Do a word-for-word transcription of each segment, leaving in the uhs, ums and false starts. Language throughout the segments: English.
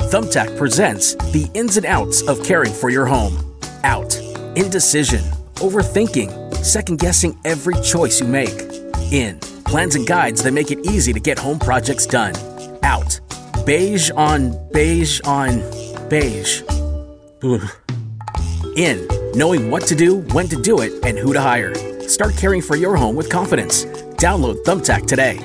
Thumbtack presents the ins and outs of caring for your home. Out. Indecision. Overthinking. Second-guessing every choice you make. In. Plans and guides that make it easy to get home projects done. Out. Beige on beige on beige. Ugh. In. Knowing what to do, when to do it, and who to hire. Start caring for your home with confidence. Download Thumbtack today.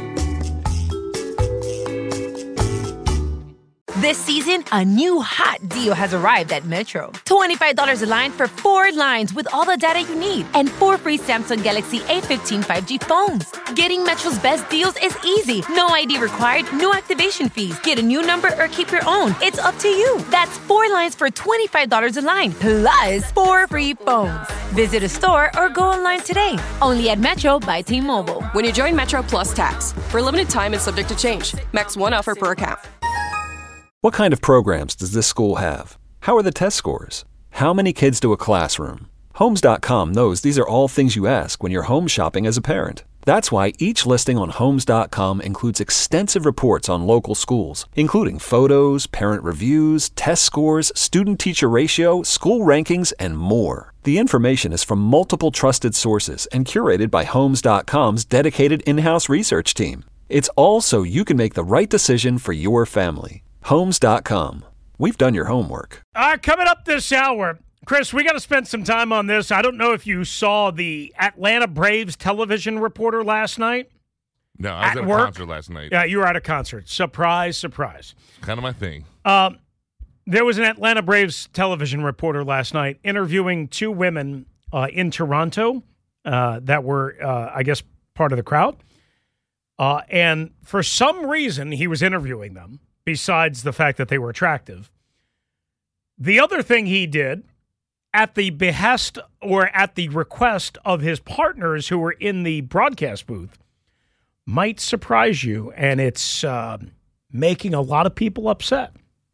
This season, a new hot deal has arrived at Metro. twenty-five dollars a line for four lines with all the data you need and four free Samsung Galaxy A fifteen five G phones. Getting Metro's best deals is easy. No I D required, no activation fees. Get a new number or keep your own. It's up to you. That's four lines for twenty-five dollars a line, plus four free phones. Visit a store or go online today. Only at Metro by T-Mobile. When you join Metro Plus Tax. For a limited time and subject to change. Max one offer per account. What kind of programs does this school have? How are the test scores? How many kids do a classroom? Homes dot com knows these are all things you ask when you're home shopping as a parent. That's why each listing on Homes dot com includes extensive reports on local schools, including photos, parent reviews, test scores, student-teacher ratio, school rankings, and more. The information is from multiple trusted sources and curated by Homes dot com's dedicated in-house research team. It's all so you can make the right decision for your family. Homes dot com. We've done your homework. All right, coming up this hour, Chris, we got to spend some time on this. I don't know if you saw the Atlanta Braves television reporter last night. No, I was at, at a work. concert last night. Yeah, you were at a concert. Surprise, surprise. Kind of my thing. Um, there was an Atlanta Braves television reporter last night interviewing two women uh, in Toronto uh, that were, uh, I guess, part of the crowd. Uh, and for some reason, he was interviewing them. Besides the fact that they were attractive. The other thing he did, at the behest or at the request of his partners who were in the broadcast booth, might surprise you, and it's uh, making a lot of people upset.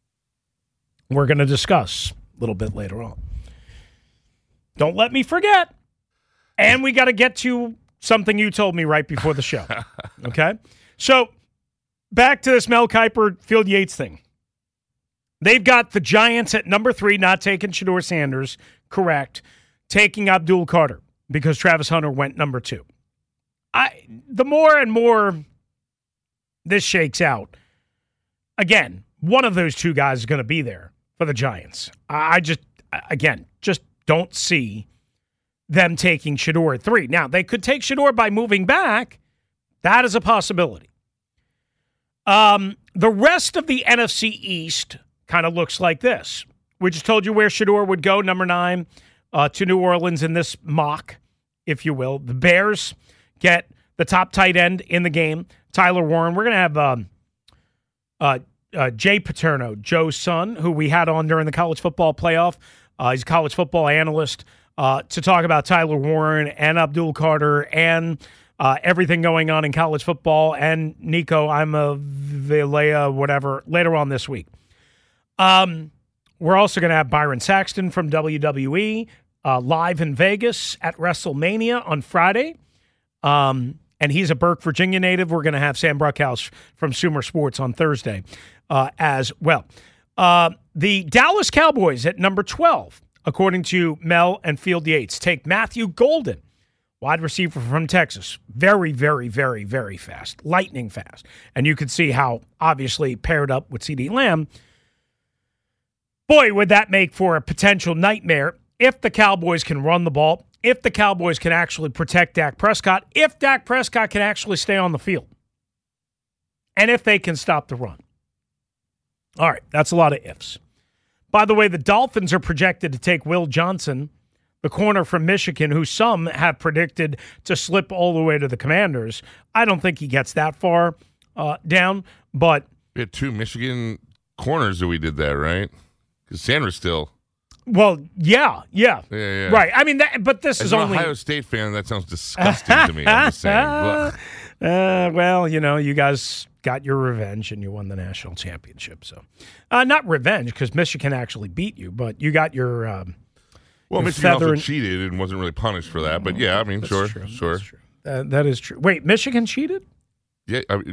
We're going to discuss a little bit later on. Don't let me forget. And we got to get to something you told me right before the show. Okay? So, back to this Mel Kiper, Field Yates thing. They've got the Giants at number three, not taking Shedeur Sanders, correct, taking Abdul Carter because Travis Hunter went number two. I the more and more this shakes out, again, one of those two guys is going to be there for the Giants. I just, again, just don't see them taking Shedeur at three. Now, they could take Shedeur by moving back. That is a possibility. Um, the rest of the N F C East kind of looks like this. We just told you where Shedeur would go, number nine, uh, to New Orleans in this mock, if you will. The Bears get the top tight end in the game, Tyler Warren. We're going to have um, uh, uh, Jay Paterno, Joe's son, who we had on during the college football playoff. Uh, he's a college football analyst uh, to talk about Tyler Warren and Abdul Carter and Uh, everything going on in college football, and Nico, I'm a Vilea, whatever, later on this week. Um, we're also going to have Byron Saxton from W W E uh, live in Vegas at WrestleMania on Friday. Um, and he's a Burke, Virginia native. We're going to have Sam Bruckhouse from Sumer Sports on Thursday uh, as well. Uh, the Dallas Cowboys at number twelve, according to Mel and Field Yates, take Matthew Golden, wide receiver from Texas. Very, very, very, very fast. Lightning fast. And you can see how, obviously, paired up with CeeDee Lamb, boy, would that make for a potential nightmare if the Cowboys can run the ball, if the Cowboys can actually protect Dak Prescott, if Dak Prescott can actually stay on the field, and if they can stop the run. All right, that's a lot of ifs. By the way, the Dolphins are projected to take Will Johnson, the corner from Michigan, who some have predicted to slip all the way to the Commanders. I don't think he gets that far uh, down, but... We had two Michigan corners that we did that, right? Because Sanders still... Well, yeah, yeah. Yeah, yeah. Right. I mean, that, but this As is an only... Ohio State fan, that sounds disgusting to me. I'm just saying. uh, well, you know, you guys got your revenge and you won the national championship. So, uh, not revenge, because Michigan actually beat you, but you got your... Um, Well, your Michigan also and... cheated and wasn't really punished for that. But, yeah, I mean, That's sure, true. sure. That's true. Uh, that is true. Wait, Michigan cheated? Yeah, I mean,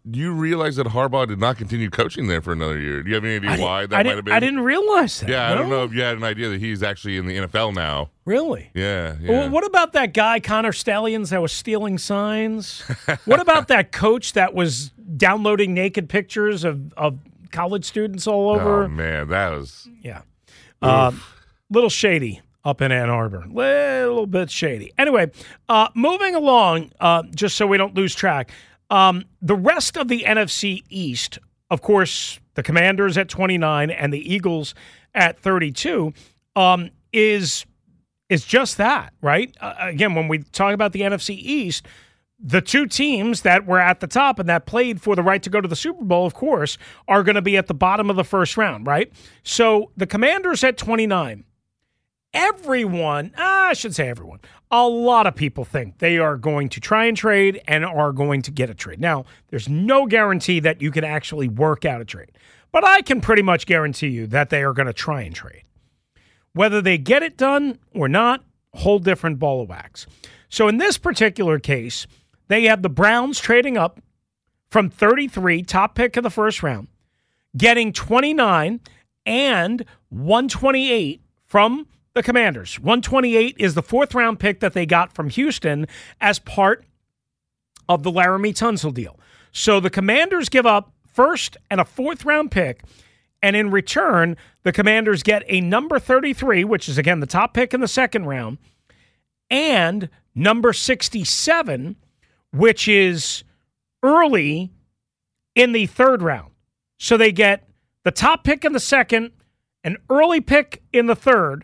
do you realize that Harbaugh did not continue coaching there for another year? Do you have any idea I why that I might have been? I didn't realize that. Yeah, no? I don't know if you had an idea that he's actually in the N F L now. Really? Yeah, yeah. Well, what about that guy, Connor Stallions, that was stealing signs? What about that coach that was downloading naked pictures of, of college students all over? Oh, man, that was... Yeah. Um, little shady up in Ann Arbor. Little bit shady. Anyway, uh, moving along, uh, just so we don't lose track, um, the rest of the N F C East, of course, the Commanders at twenty-nine and the Eagles at thirty-two, um, is... is just that, right? Uh, again, when we talk about the N F C East, the two teams that were at the top and that played for the right to go to the Super Bowl, of course, are going to be at the bottom of the first round, right? So the Commanders at twenty-nine, everyone, ah, I should say everyone, a lot of people think they are going to try and trade and are going to get a trade. Now, there's no guarantee that you can actually work out a trade, but I can pretty much guarantee you that they are going to try and trade. Whether they get it done or not, whole different ball of wax. So in this particular case, they have the Browns trading up from thirty-three, top pick of the first round, getting twenty-nine and one twenty-eight from the Commanders. one twenty-eight is the fourth round pick that they got from Houston as part of the Laramie Tunsil deal. So the Commanders give up first and a fourth round pick. And in return, the Commanders get a number thirty-three, which is, again, the top pick in the second round, and number sixty-seven, which is early in the third round. So they get the top pick in the second, an early pick in the third,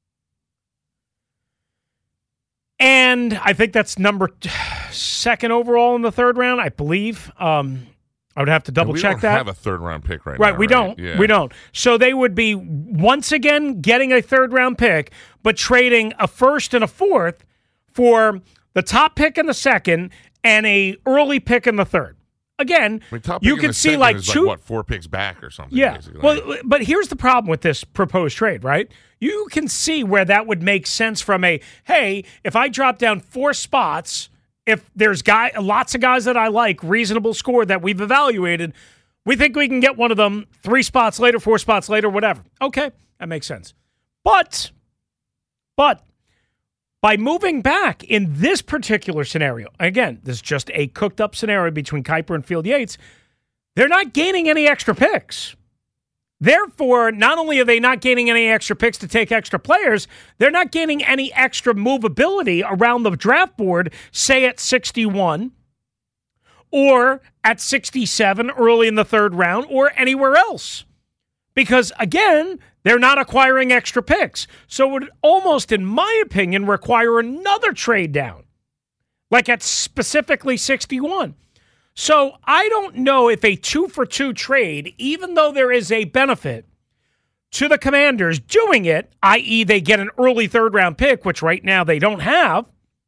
and I think that's number t- second overall in the third round, I believe. Um I would have to double we check don't that. have a third round pick right, right now. we Right, don't. Yeah. We don't. So they would be once again getting a third round pick, but trading a first and a fourth for the top pick in the second and a early pick in the third. Again, I mean, top you pick in can the see second like is two. like, what, four picks back or something. Yeah. Basically. Well, but here's the problem with this proposed trade, right? You can see where that would make sense from a, hey, if I drop down four spots, if there's guy lots of guys that I like, reasonable score that we've evaluated, we think we can get one of them three spots later, four spots later, whatever. Okay, that makes sense. But, but by moving back in this particular scenario, again, this is just a cooked up scenario between Kuiper and Field Yates, they're not gaining any extra picks. Therefore, not only are they not gaining any extra picks to take extra players, they're not gaining any extra movability around the draft board, say at sixty-one, or at sixty-seven early in the third round, or anywhere else. Because, again, they're not acquiring extra picks. So it would almost, in my opinion, require another trade down, like at specifically sixty-one. So I don't know if a two-for-two trade, even though there is a benefit to the Commanders doing it, that is they get an early third-round pick, which right now they don't have,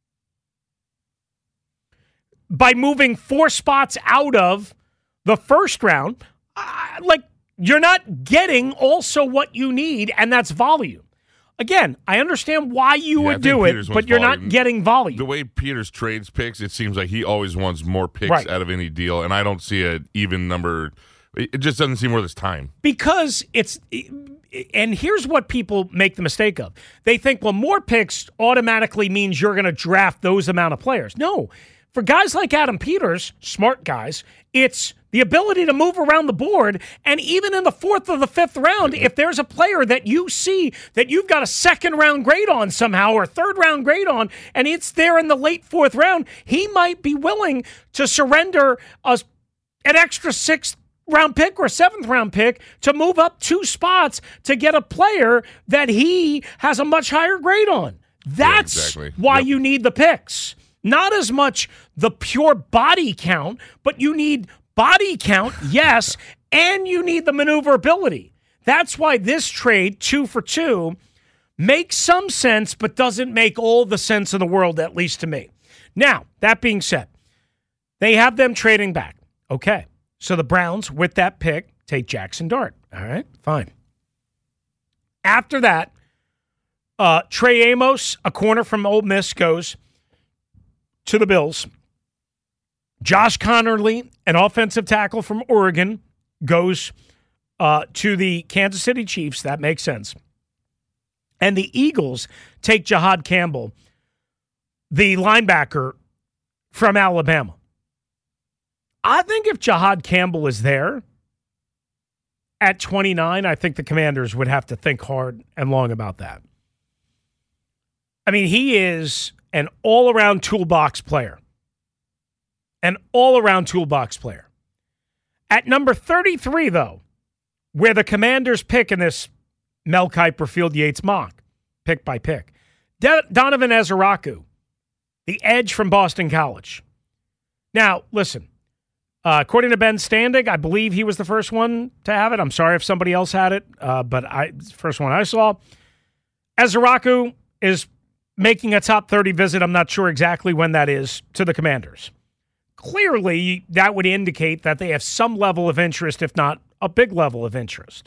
by moving four spots out of the first round, uh, like you're not getting also what you need, and that's volume. Again, I understand why you Yeah, would I think do Peters it, wants but you're volume. not getting volume. The way Peters trades picks, it seems like he always wants more picks Right. out of any deal, and I don't see an even number. It just doesn't seem worth his time. Because it's, and here's what people make the mistake of. They think, well, more picks automatically means you're going to draft those amount of players. No. For guys like Adam Peters, smart guys, it's the ability to move around the board, and even in the fourth or the fifth round, if there's a player that you see that you've got a second-round grade on somehow or a third-round grade on, and it's there in the late fourth round, he might be willing to surrender a, an extra sixth-round pick or a seventh-round pick to move up two spots to get a player that he has a much higher grade on. That's Yeah, exactly. why Yep. you need the picks. Not as much the pure body count, but you need body count, yes, and you need the maneuverability. That's why this trade, two for two, makes some sense, but doesn't make all the sense in the world, at least to me. Now, that being said, they have them trading back. Okay, so the Browns, with that pick, take Jackson Dart. All right, fine. After that, uh, Trey Amos, a corner from Ole Miss, goes to the Bills. Josh Connerly, an offensive tackle from Oregon, goes uh, to the Kansas City Chiefs. That makes sense. And the Eagles take Jahad Campbell, the linebacker from Alabama. I think if Jahad Campbell is there at twenty-nine, I think the Commanders would have to think hard and long about that. I mean, he is an all-around toolbox player. An all-around toolbox player. At number thirty-three, though, where the Commanders pick in this Mel Kiper Field Yates mock, pick by pick, De- Donovan Ezeraku, the edge from Boston College. Now, listen, uh, according to Ben Standig, I believe he was the first one to have it. I'm sorry if somebody else had it, uh, but I it's the first one I saw. Ezeraku is making a top thirty visit. I'm not sure exactly when that is to the Commanders. Clearly, that would indicate that they have some level of interest, if not a big level of interest.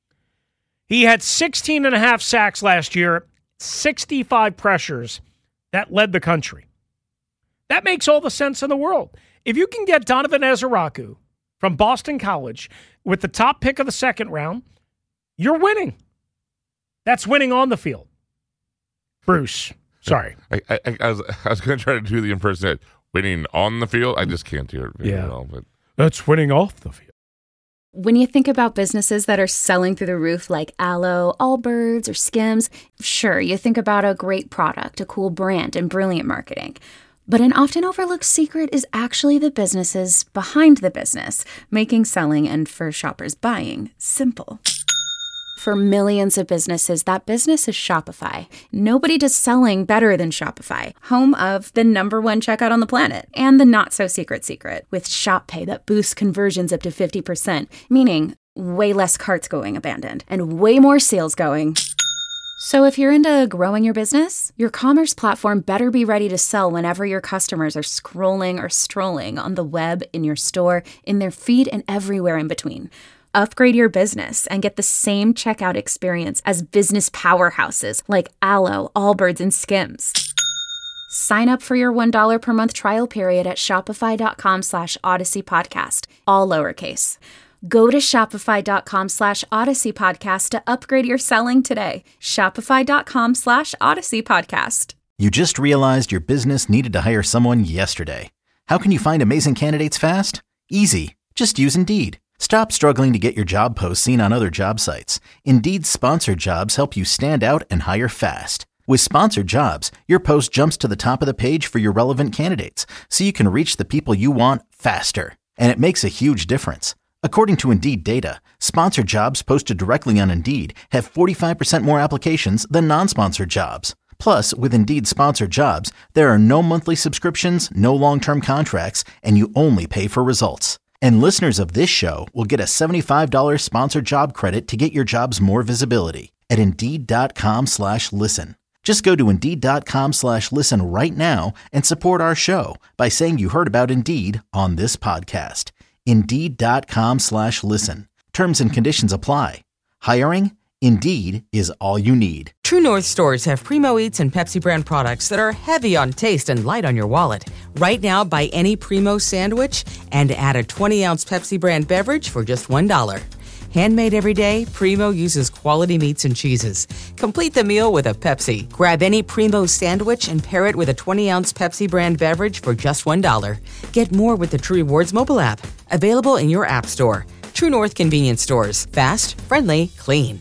He had sixteen and a half sacks last year, sixty-five pressures. That led the country. That makes all the sense in the world. If you can get Donovan Ezeraku from Boston College with the top pick of the second round, you're winning. That's winning on the field. Bruce, sorry. I, I, I was I was going to try to do the impersonate. Winning on the field, I just can't do it very yeah. well. But that's winning off the field. When you think about businesses that are selling through the roof like Aloe, Allbirds, or Skims, sure, you think about a great product, a cool brand, and brilliant marketing. But an often overlooked secret is actually the businesses behind the business, making selling and, for shoppers, buying simple. For millions of businesses, that business is Shopify. Nobody does selling better than Shopify, home of the number one checkout on the planet and the not-so-secret secret with Shop Pay that boosts conversions up to fifty percent, meaning way less carts going abandoned and way more sales going. So if you're into growing your business, your commerce platform better be ready to sell whenever your customers are scrolling or strolling on the web, in your store, in their feed, and everywhere in between. Upgrade your business and get the same checkout experience as business powerhouses like Aloe, Allbirds, and Skims. Sign up for your one dollar per month trial period at shopify.com slash Odyssey Podcast, all lowercase. Go to shopify.com slash Odyssey Podcast to upgrade your selling today. Shopify.com slash Odyssey Podcast. You just realized your business needed to hire someone yesterday. How can you find amazing candidates fast? Easy. Just use Indeed. Stop struggling to get your job posts seen on other job sites. Indeed's sponsored jobs help you stand out and hire fast. With sponsored jobs, your post jumps to the top of the page for your relevant candidates, so you can reach the people you want faster. And it makes a huge difference. According to Indeed data, sponsored jobs posted directly on Indeed have forty-five percent more applications than non-sponsored jobs. Plus, with Indeed sponsored jobs, there are no monthly subscriptions, no long-term contracts, and you only pay for results. And listeners of this show will get a seventy-five dollars sponsored job credit to get your jobs more visibility at Indeed.com slash listen. Just go to Indeed.com slash listen right now and support our show by saying you heard about Indeed on this podcast. Indeed.com slash listen. Terms and conditions apply. Hiring? Indeed is all you need. True North stores have Primo Eats and Pepsi brand products that are heavy on taste and light on your wallet. Right now, buy any Primo sandwich and add a twenty ounce Pepsi brand beverage for just one dollar. Handmade every day, Primo uses quality meats and cheeses. Complete the meal with a Pepsi. Grab any Primo sandwich and pair it with a twenty ounce Pepsi brand beverage for just one dollar. Get more with the True Rewards mobile app. Available in your app store. True North convenience stores. Fast, friendly, clean.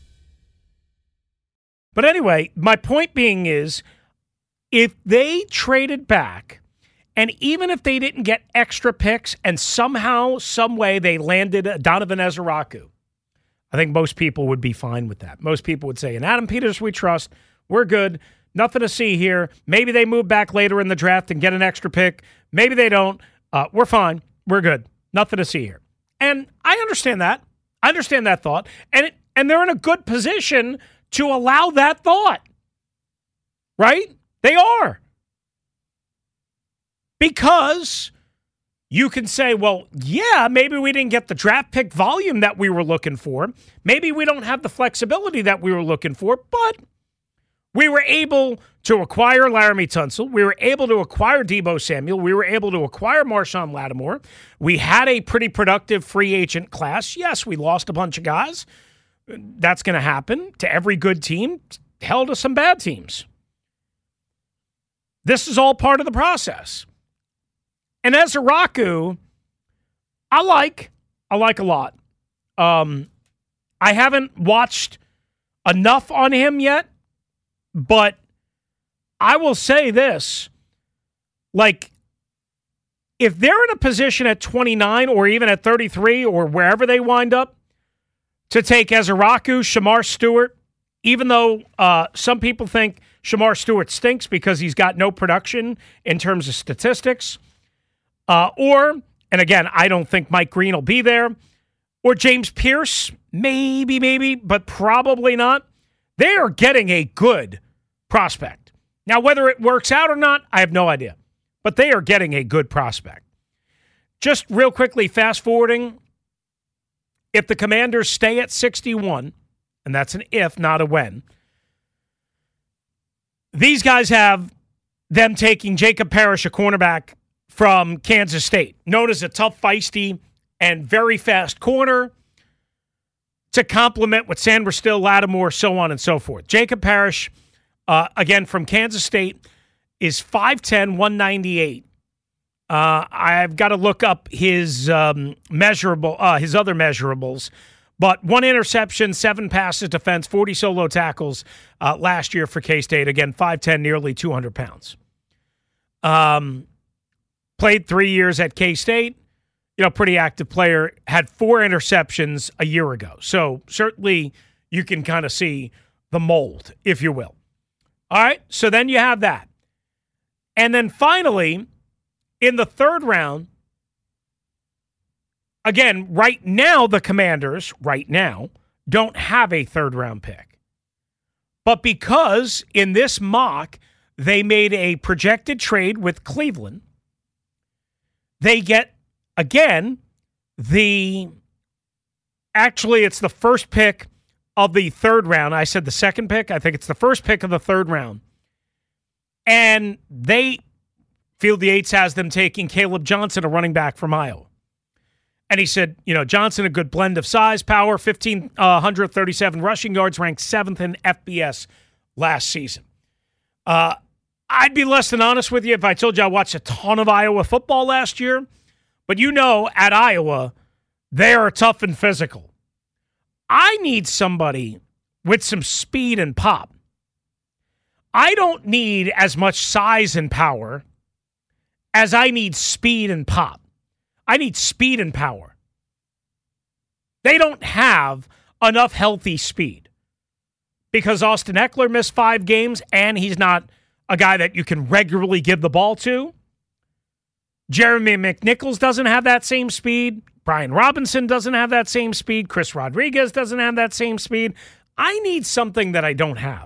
But anyway, my point being is, if they traded back, and even if they didn't get extra picks, and somehow, some way they landed Donovan Ezeraku, I think most people would be fine with that. Most people would say, in Adam Peters we trust, we're good, nothing to see here. Maybe they move back later in the draft and get an extra pick. Maybe they don't. Uh, we're fine. We're good. Nothing to see here. And I understand that. I understand that thought. And it, and they're in a good position to allow that thought. Right? They are. Because you can say, well, yeah, maybe we didn't get the draft pick volume that we were looking for. Maybe we don't have the flexibility that we were looking for, but We were able to acquire Laramie Tunsil. We were able to acquire Deebo Samuel. We were able to acquire Marshawn Lattimore. We had a pretty productive free agent class. Yes, we lost a bunch of guys. That's going to happen to every good team, hell to some bad teams. This is all part of the process. And Ezeraku, I like. I like a lot. Um, I haven't watched enough on him yet, but I will say this. Like, if they're in a position at twenty-nine or even at thirty-three or wherever they wind up to take Ezeraku, Shamar Stewart, even though uh, some people think Shamar Stewart stinks because he's got no production in terms of statistics, uh, or, and again, I don't think Mike Green will be there, or James Pierce, maybe, maybe, but probably not. They are getting a good prospect. Now, whether it works out or not, I have no idea. But they are getting a good prospect. Just real quickly, fast forwarding, if the Commanders stay at sixty-one, and that's an if, not a when, these guys have them taking Jacob Parrish, a cornerback from Kansas State, known as a tough, feisty, and very fast corner, to complement with Sandra Still, Lattimore, so on and so forth. Jacob Parrish, uh, again, from Kansas State, is five ten, one ninety-eight. Uh, I've got to look up his um, measurable, uh, his other measurables, but one interception, seven passes defense, forty solo tackles uh, last year for K-State. Again, five ten, nearly two hundred pounds. Um, played three years at K-State. You know, pretty active player, had four interceptions a year ago. So certainly you can kind of see the mold, if you will. All right, so then you have that. And then finally, in the third round, again, right now the Commanders, right now, don't have a third-round pick. But because in this mock they made a projected trade with Cleveland, they get Again, the actually it's the first pick of the third round. I said the second pick. I think it's the first pick of the third round. And they, Field the Eights has them taking Caleb Johnson, a running back from Iowa. And he said, you know, Johnson, a good blend of size, power, fifteen thirty-seven rushing yards, ranked seventh in F B S last season. Uh, I'd be less than honest with you if I told you I watched a ton of Iowa football last year. But you know, at Iowa, they are tough and physical. I need somebody with some speed and pop. I don't need as much size and power as I need speed and pop. I need speed and power. They don't have enough healthy speed because Austin Eckler missed five games and he's not a guy that you can regularly give the ball to. Jeremy McNichols doesn't have that same speed. Brian Robinson doesn't have that same speed. Chris Rodriguez doesn't have that same speed. I need something that I don't have.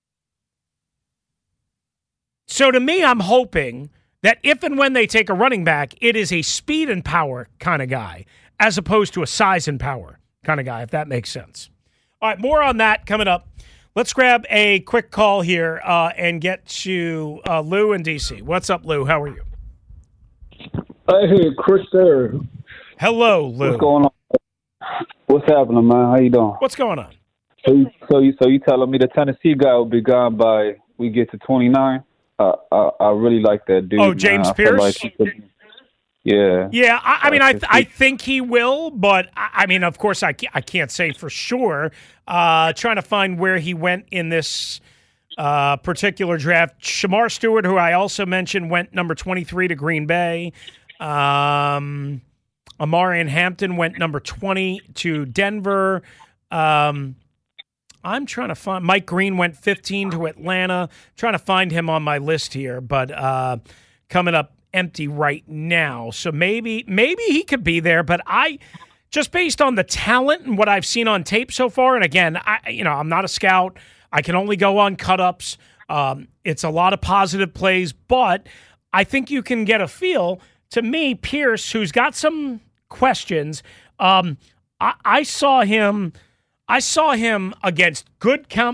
So to me, I'm hoping that if and when they take a running back, it is a speed and power kind of guy as opposed to a size and power kind of guy, if that makes sense. All right, more on that coming up. Let's grab a quick call here uh, and get to uh, Lou in D C. What's up, Lou? How are you? Hey, Chris there. Hello, Lou. What's going on? What's happening, man? How you doing? What's going on? So, you, so you, so you telling me the Tennessee guy will be gone by we get to twenty-nine? Uh, I, I really like that dude. Oh, James man. Pierce. Like could, yeah. Yeah. I, I mean, I I think he will, but I, I mean, of course, I can't, I can't say for sure. Uh, trying to find where he went in this uh, particular draft. Shamar Stewart, who I also mentioned, went number twenty-three to Green Bay. Um, Amarian Hampton went number twenty to Denver. Um, I'm trying to find Mike Green went fifteen to Atlanta. Trying to find him on my list here, but uh, coming up empty right now. So maybe maybe he could be there, but I just based on the talent and what I've seen on tape so far. And again, I you know I'm not a scout. I can only go on cut-ups. Um, it's a lot of positive plays, but I think you can get a feel. To me, Pierce, who's got some questions, um, I, I saw him. I saw him against good com-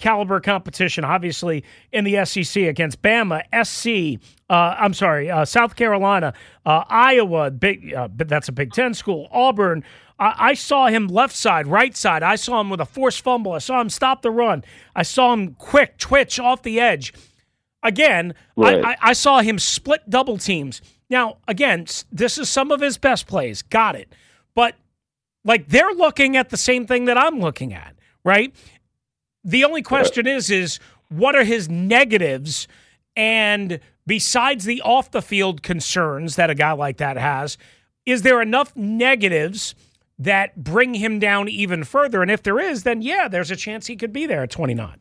caliber competition, obviously, in the S E C against Bama, S C, uh, I'm sorry, uh, South Carolina, uh, Iowa, big, uh, but that's a Big Ten school, Auburn. I, I saw him left side, right side. I saw him with a forced fumble. I saw him stop the run. I saw him quick twitch off the edge. Again, right. I, I, I saw him split double teams. Now, again, this is some of his best plays. Got it. But, like, they're looking at the same thing that I'm looking at, right? The only question right. is, is what are his negatives? And besides the off-the-field concerns that a guy like that has, is there enough negatives that bring him down even further? And if there is, then, yeah, there's a chance he could be there at twenty-nine.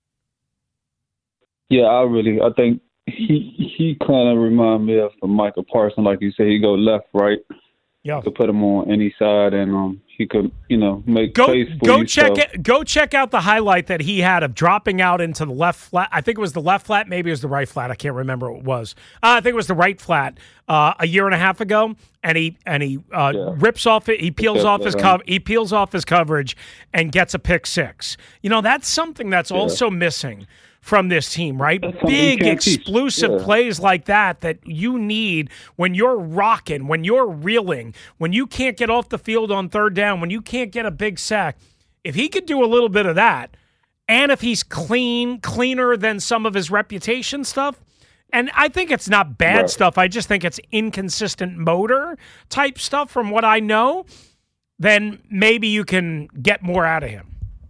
Yeah, I really, I think he he kind of remind me of Michael Parsons, like you said. He go left, right. Yeah, you could put him on any side, and um, he could, you know, make go plays for go you, check so. it. Go check out the highlight that he had of dropping out into the left flat. I think it was the left flat, maybe it was the right flat. I can't remember what it was. Uh, I think it was the right flat uh, a year and a half ago, and he and he uh, yeah. rips off it. He peels off his cover. He peels off his coverage and gets a pick six. You know, that's something that's yeah. also missing from this team, right? Big, explosive yeah. plays like that that you need when you're rocking, when you're reeling, when you can't get off the field on third down, when you can't get a big sack. If he could do a little bit of that, and if he's clean, cleaner than some of his reputation stuff, and I think it's not bad right. stuff, I just think it's inconsistent motor type stuff from what I know, then maybe you can get more out of him.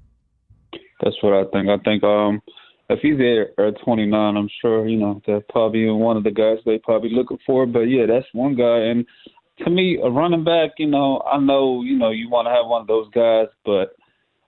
That's what I think. I think um, if he's there at twenty-nine, I'm sure, you know, that's probably one of the guys they probably looking for. But, yeah, that's one guy. And to me, a running back, you know, I know, you know, you want to have one of those guys. But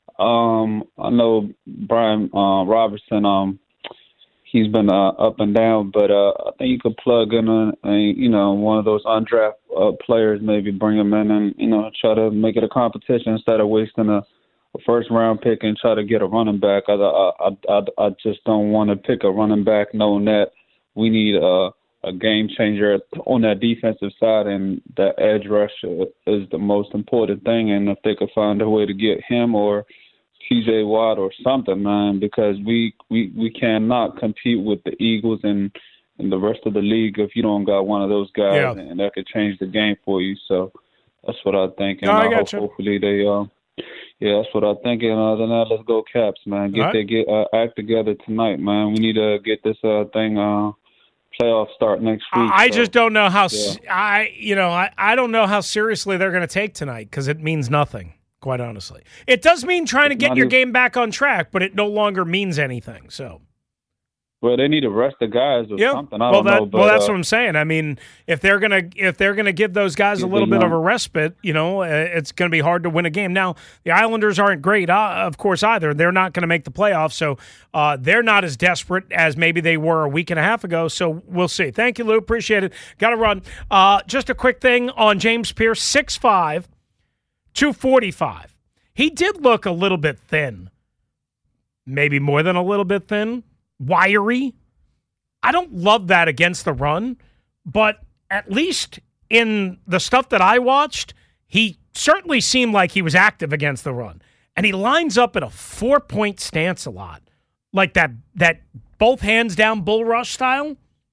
um, I know Brian uh, Robertson, um, he's been uh, up and down. But uh, I think you could plug in, a, a, you know, one of those undrafted uh, players, maybe bring him in and, you know, try to make it a competition instead of wasting a a first round pick and try to get a running back. I I I, I just don't want to pick a running back knowing that we need a, a game changer on that defensive side, and that edge rush is the most important thing. And if they could find a way to get him or T J Watt or something, man, because we we, we cannot compete with the Eagles and, and the rest of the league if you don't got one of those guys, yeah. and that could change the game for you. So that's what I think. And no, I I hope, hopefully they uh, – Yeah, that's what I think. And other than that, let's go Caps, man. Get right. their get uh, act together tonight, man. We need to get this uh, thing uh, playoff start next week. I so. just don't know how yeah. I you know I, I don't know how seriously they're going to take tonight because it means nothing. Quite honestly, it does mean trying to get your even, game back on track, but it no longer means anything. So. Well, they need to rest the guys or yeah. something. I well, don't that, know. But, well, that's uh, what I'm saying. I mean, if they're gonna if they're gonna give those guys a little bit of a respite, you know, it's going to be hard to win a game. Now, the Islanders aren't great, uh, of course, either. They're not going to make the playoffs, so uh, they're not as desperate as maybe they were a week and a half ago. So we'll see. Thank you, Lou. Appreciate it. Got to run. Uh, just a quick thing on James Pierce, six five, two forty-five. He did look a little bit thin, maybe more than a little bit thin, wiry. I don't love that against the run, but at least in the stuff that I watched, he certainly seemed like he was active against the run. And he lines up in a four-point stance a lot, like that that both hands down bull rush style.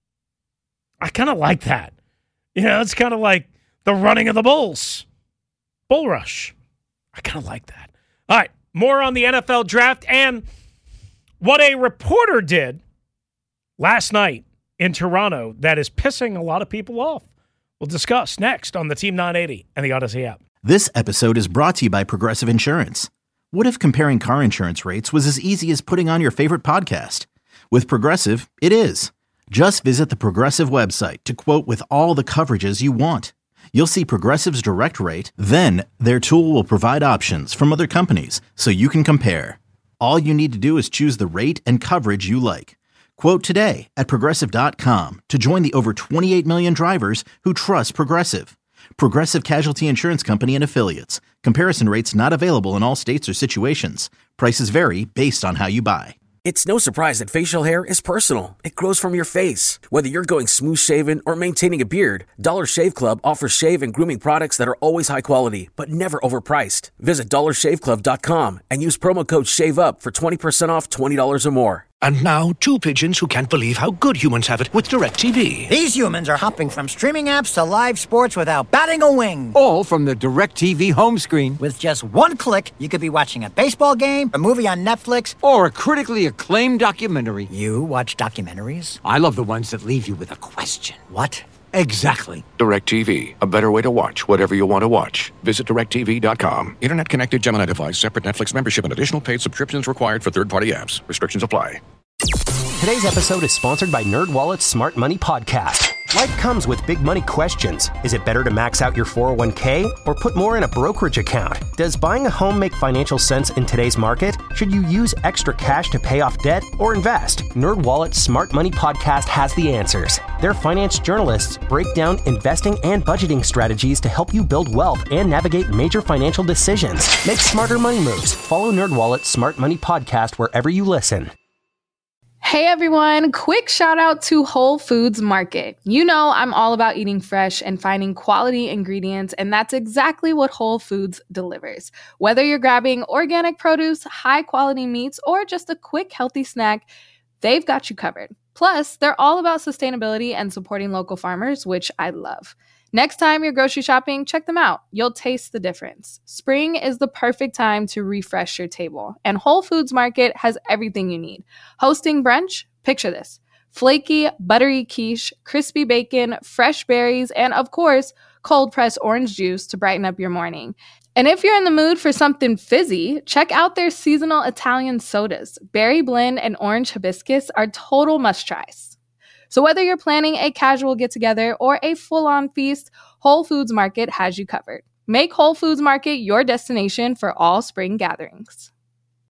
I kind of like that. You know, it's kind of like the running of the bulls. Bull rush. I kind of like that. All right, more on the N F L draft and what a reporter did last night in Toronto that is pissing a lot of people off. We'll discuss next on the Team nine eighty and the Odyssey app. This episode is brought to you by Progressive Insurance. What if comparing car insurance rates was as easy as putting on your favorite podcast? With Progressive, it is. Just visit the Progressive website to quote with all the coverages you want. You'll see Progressive's direct rate, then their tool will provide options from other companies so you can compare. All you need to do is choose the rate and coverage you like. Quote today at Progressive dot com to join the over twenty-eight million drivers who trust Progressive. Progressive Casualty Insurance Company and Affiliates. Comparison rates not available in all states or situations. Prices vary based on how you buy. It's no surprise that facial hair is personal. It grows from your face. Whether you're going smooth shaven or maintaining a beard, Dollar Shave Club offers shave and grooming products that are always high quality, but never overpriced. Visit dollar shave club dot com and use promo code SHAVEUP for twenty percent off twenty dollars or more. And now, two pigeons who can't believe how good humans have it with DirecTV. These humans are hopping from streaming apps to live sports without batting a wing. All from the DirecTV home screen. With just one click, you could be watching a baseball game, a movie on Netflix, or a critically acclaimed documentary. You watch documentaries? I love the ones that leave you with a question. What? Exactly. DirecTV, a better way to watch whatever you want to watch. Visit direct T V dot com. Internet connected Gemini device, separate Netflix membership, and additional paid subscriptions required for third-party apps. Restrictions apply. Today's episode is sponsored by NerdWallet's Smart Money Podcast. Life comes with big money questions. Is it better to max out your four oh one k or put more in a brokerage account? Does buying a home make financial sense in today's market? Should you use extra cash to pay off debt or invest? NerdWallet's Smart Money Podcast has the answers. Their finance journalists break down investing and budgeting strategies to help you build wealth and navigate major financial decisions. Make smarter money moves. Follow NerdWallet's Smart Money Podcast wherever you listen. Hey everyone, quick shout out to Whole Foods Market. You know I'm all about eating fresh and finding quality ingredients, and that's exactly what Whole Foods delivers. Whether you're grabbing organic produce, high quality meats, or just a quick healthy snack, they've got you covered. Plus, they're all about sustainability and supporting local farmers, which I love. Next time you're grocery shopping, check them out. You'll taste the difference. Spring is the perfect time to refresh your table, and Whole Foods Market has everything you need. Hosting brunch? Picture this. Flaky, buttery quiche, crispy bacon, fresh berries, and of course, cold-pressed orange juice to brighten up your morning. And if you're in the mood for something fizzy, check out their seasonal Italian sodas. Berry blend and orange hibiscus are total must-tries. So whether you're planning a casual get-together or a full-on feast, Whole Foods Market has you covered. Make Whole Foods Market your destination for all spring gatherings.